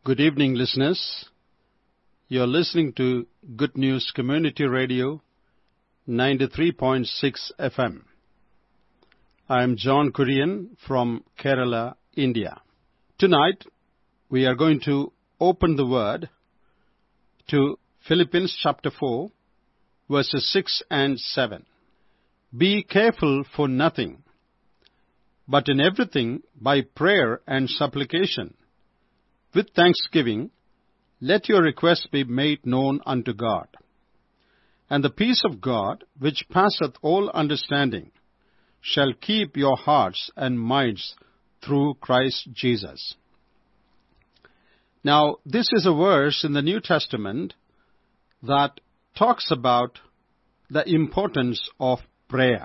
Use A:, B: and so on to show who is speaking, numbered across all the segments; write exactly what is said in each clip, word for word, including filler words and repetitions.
A: Good evening, listeners. You're listening to Good News Community Radio, ninety-three point six F M. I'm John Kurian from Kerala, India. Tonight, we are going to open the Word to Philippians chapter four, verses six and seven. Be careful for nothing, but in everything by prayer and supplication, with thanksgiving, let your requests be made known unto God. And the peace of God, which passeth all understanding, shall keep your hearts and minds through Christ Jesus. Now, this is a verse in the New Testament that talks about the importance of prayer.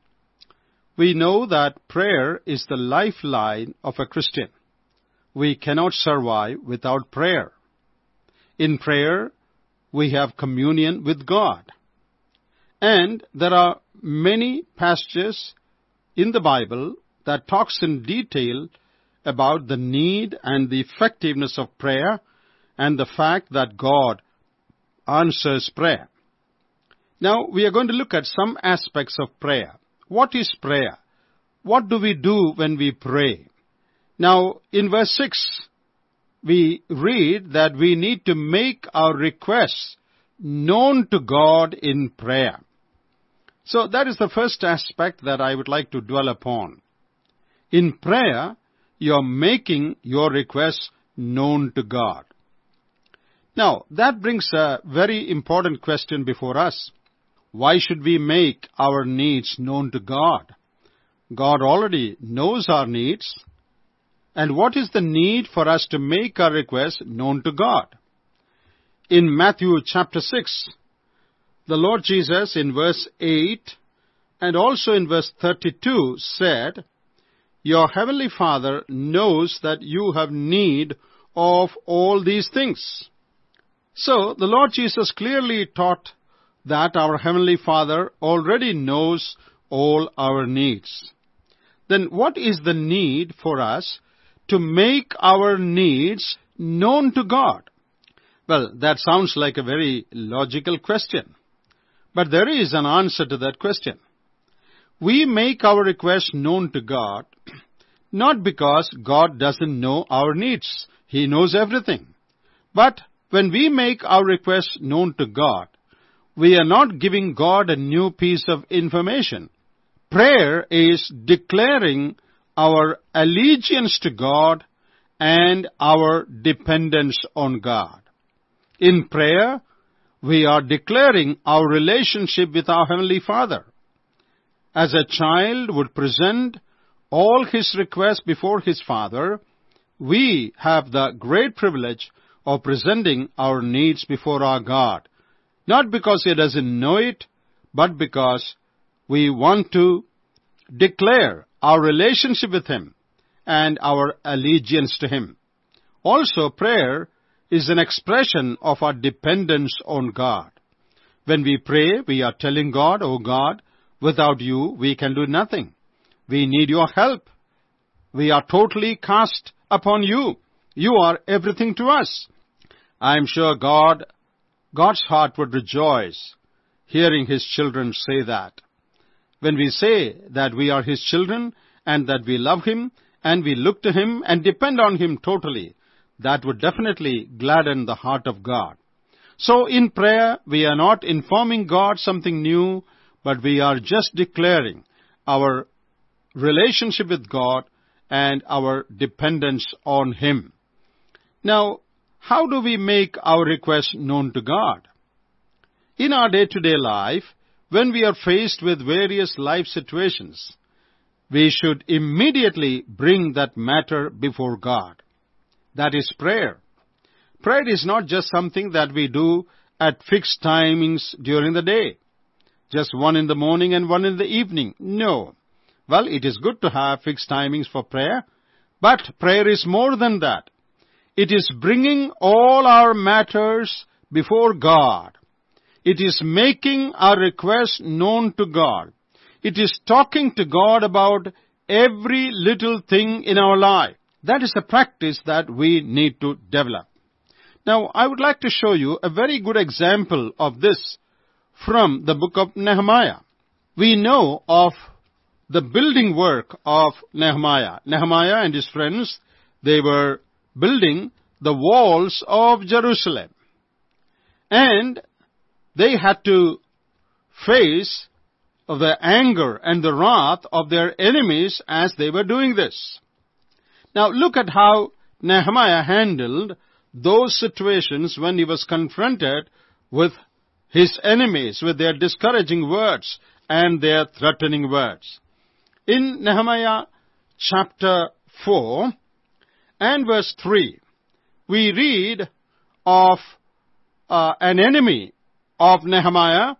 A: We know that prayer is the lifeline of a Christian. We cannot survive without prayer. In prayer, we have communion with God. And there are many passages in the Bible that talks in detail about the need and the effectiveness of prayer and the fact that God answers prayer. Now, we are going to look at some aspects of prayer. What is prayer? What do we do when we pray? Now, in verse six, we read that we need to make our requests known to God in prayer. So that is the first aspect that I would like to dwell upon. In prayer, you are making your requests known to God. Now, that brings a very important question before us. Why should we make our needs known to God? God already knows our needs. And what is the need for us to make our requests known to God? In Matthew chapter six, the Lord Jesus in verse eight and also in verse thirty-two said, Your heavenly Father knows that you have need of all these things. So the Lord Jesus clearly taught that our heavenly Father already knows all our needs. Then what is the need for us to make our needs known to God? Well, that sounds like a very logical question. But there is an answer to that question. We make our requests known to God not because God doesn't know our needs. He knows everything. But when we make our requests known to God, we are not giving God a new piece of information. Prayer is declaring our allegiance to God and our dependence on God. In prayer, we are declaring our relationship with our Heavenly Father. As a child would present all his requests before his Father, we have the great privilege of presenting our needs before our God, not because He doesn't know it, but because we want to declare our relationship with Him and our allegiance to Him. Also, prayer is an expression of our dependence on God. When we pray, we are telling God, Oh God, without you, we can do nothing. We need your help. We are totally cast upon you. You are everything to us. I am sure God, God's heart would rejoice hearing His children say that. When we say that we are His children and that we love Him and we look to Him and depend on Him totally, that would definitely gladden the heart of God. So in prayer, we are not informing God something new, but we are just declaring our relationship with God and our dependence on Him. Now, how do we make our requests known to God? In our day-to-day life, when we are faced with various life situations, we should immediately bring that matter before God. That is prayer. Prayer is not just something that we do at fixed timings during the day. Just one in the morning and one in the evening. No. Well, it is good to have fixed timings for prayer, but prayer is more than that. It is bringing all our matters before God. It is making our request known to God. It is talking to God about every little thing in our life. That is a practice that we need to develop. Now, I would like to show you a very good example of this from the book of Nehemiah. We know of the building work of Nehemiah. Nehemiah and his friends, they were building the walls of Jerusalem. And they had to face the anger and the wrath of their enemies as they were doing this. Now look at how Nehemiah handled those situations when he was confronted with his enemies, with their discouraging words and their threatening words. In Nehemiah chapter four and verse three, we read of uh, an enemy of Nehemiah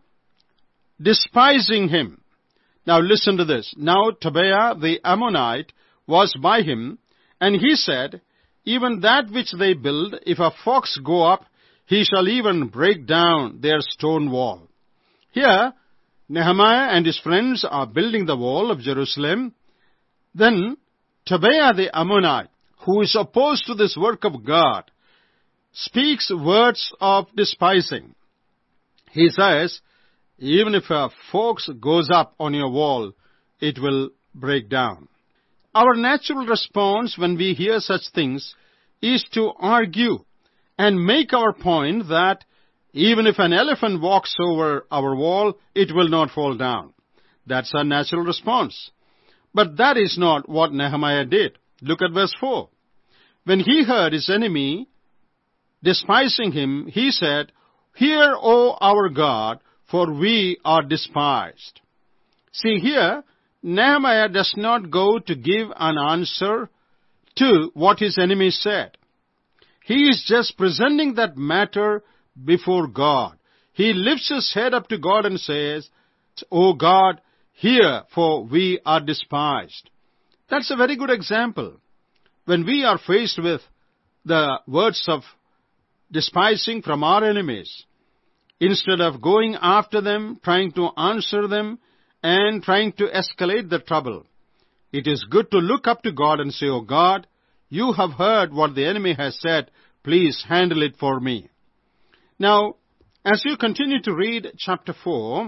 A: despising him. Now listen to this. Now Tobiah the Ammonite was by him, and he said, even that which they build, if a fox go up, he shall even break down their stone wall. Here, Nehemiah and his friends are building the wall of Jerusalem. Then Tobiah the Ammonite, who is opposed to this work of God, speaks words of despising. He says, even if a fox goes up on your wall, it will break down. Our natural response when we hear such things is to argue and make our point that even if an elephant walks over our wall, it will not fall down. That's our natural response. But that is not what Nehemiah did. Look at verse four. When he heard his enemy despising him, he said, hear, O our God, for we are despised. See here, Nehemiah does not go to give an answer to what his enemy said. He is just presenting that matter before God. He lifts his head up to God and says, O God, hear, for we are despised. That's a very good example. When we are faced with the words of despising from our enemies, instead of going after them, trying to answer them, and trying to escalate the trouble, it is good to look up to God and say, Oh God, you have heard what the enemy has said. Please handle it for me. Now, as you continue to read chapter four,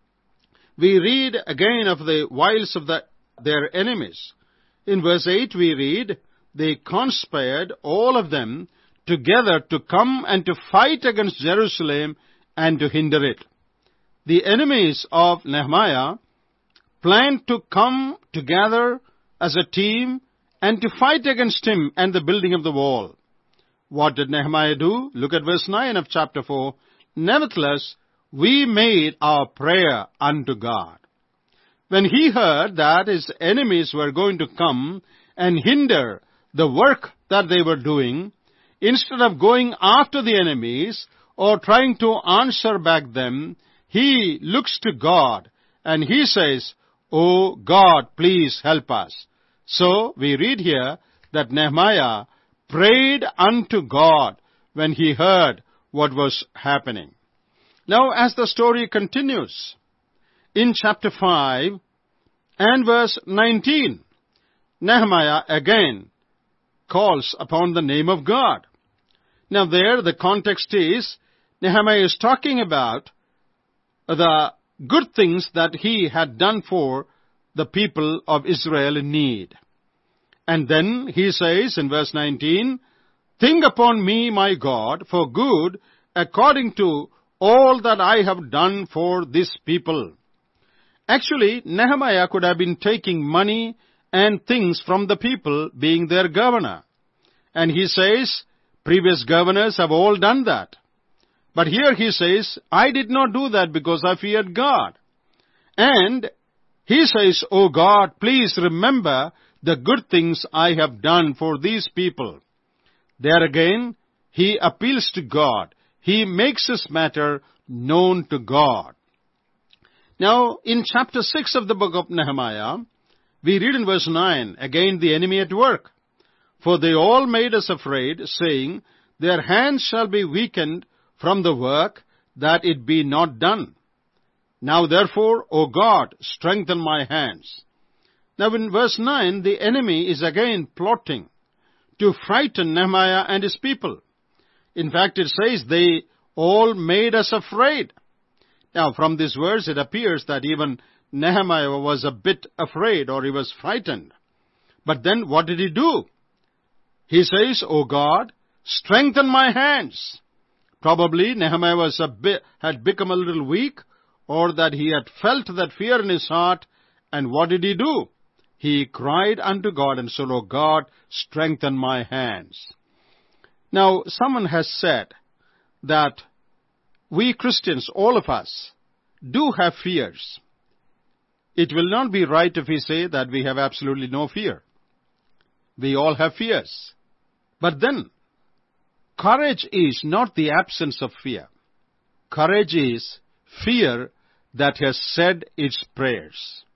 A: we read again of the wiles of the, their enemies. In verse eight we read, they conspired, all of them, together to come and to fight against Jerusalem and to hinder it. The enemies of Nehemiah planned to come together as a team and to fight against him and the building of the wall. What did Nehemiah do? Look at verse nine of chapter four. Nevertheless, we made our prayer unto God. When he heard that his enemies were going to come and hinder the work that they were doing, instead of going after the enemies or trying to answer back them, he looks to God and he says, Oh God, please help us. So we read here that Nehemiah prayed unto God when he heard what was happening. Now as the story continues, in chapter five and verse nineteen, Nehemiah again calls upon the name of God. Now there the context is, Nehemiah is talking about the good things that he had done for the people of Israel in need. And then he says in verse nineteen, think upon me, my God, for good, according to all that I have done for this people. Actually, Nehemiah could have been taking money and things from the people, being their governor. And he says, previous governors have all done that. But here he says, I did not do that because I feared God. And he says, Oh God, please remember the good things I have done for these people. There again, he appeals to God. He makes this matter known to God. Now, in chapter six of the book of Nehemiah, we read in verse nine, again the enemy at work. For they all made us afraid, saying, their hands shall be weakened from the work, that it be not done. Now therefore, O God, strengthen my hands. Now in verse nine, the enemy is again plotting. to frighten Nehemiah and his people. In fact, it says they all made us afraid. Now, from this verse, it appears that even Nehemiah was a bit afraid, or he was frightened. But then what did he do? He says, "O God, strengthen my hands." Probably Nehemiah was a bit, had become a little weak, or that he had felt that fear in his heart. And what did he do? He cried unto God and said, "O God, strengthen my hands." Now, someone has said that we Christians, all of us, do have fears. It will not be right if we say that we have absolutely no fear. We all have fears. But then, courage is not the absence of fear. Courage is fear that has said its prayers.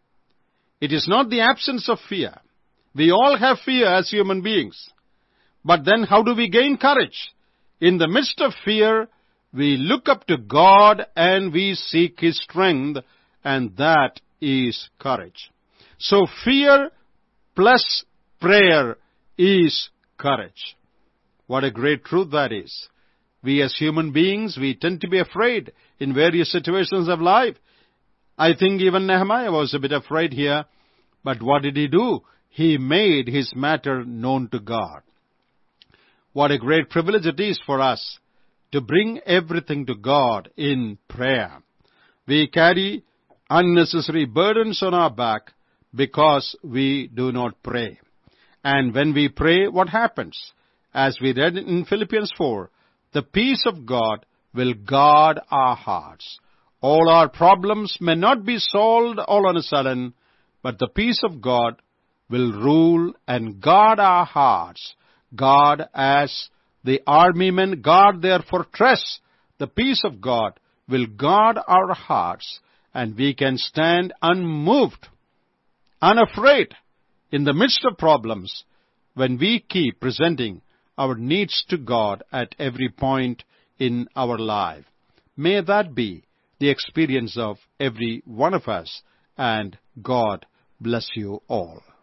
A: It is not the absence of fear. We all have fear as human beings. But then how do we gain courage? In the midst of fear, we look up to God and we seek His strength, and that is courage. So fear plus prayer is courage. What a great truth that is. We as human beings, we tend to be afraid in various situations of life. I think even Nehemiah was a bit afraid here. But what did he do? He made his matter known to God. What a great privilege it is for us to bring everything to God in prayer. We carry unnecessary burdens on our back because we do not pray. And when we pray, what happens? As we read in Philippians four, the peace of God will guard our hearts. All our problems may not be solved all on a sudden, but the peace of God will rule and guard our hearts. God, as the army men guard their fortress, the peace of God will guard our hearts, and we can stand unmoved, unafraid in the midst of problems when we keep presenting our needs to God at every point in our life. May that be the experience of every one of us, and God bless you all.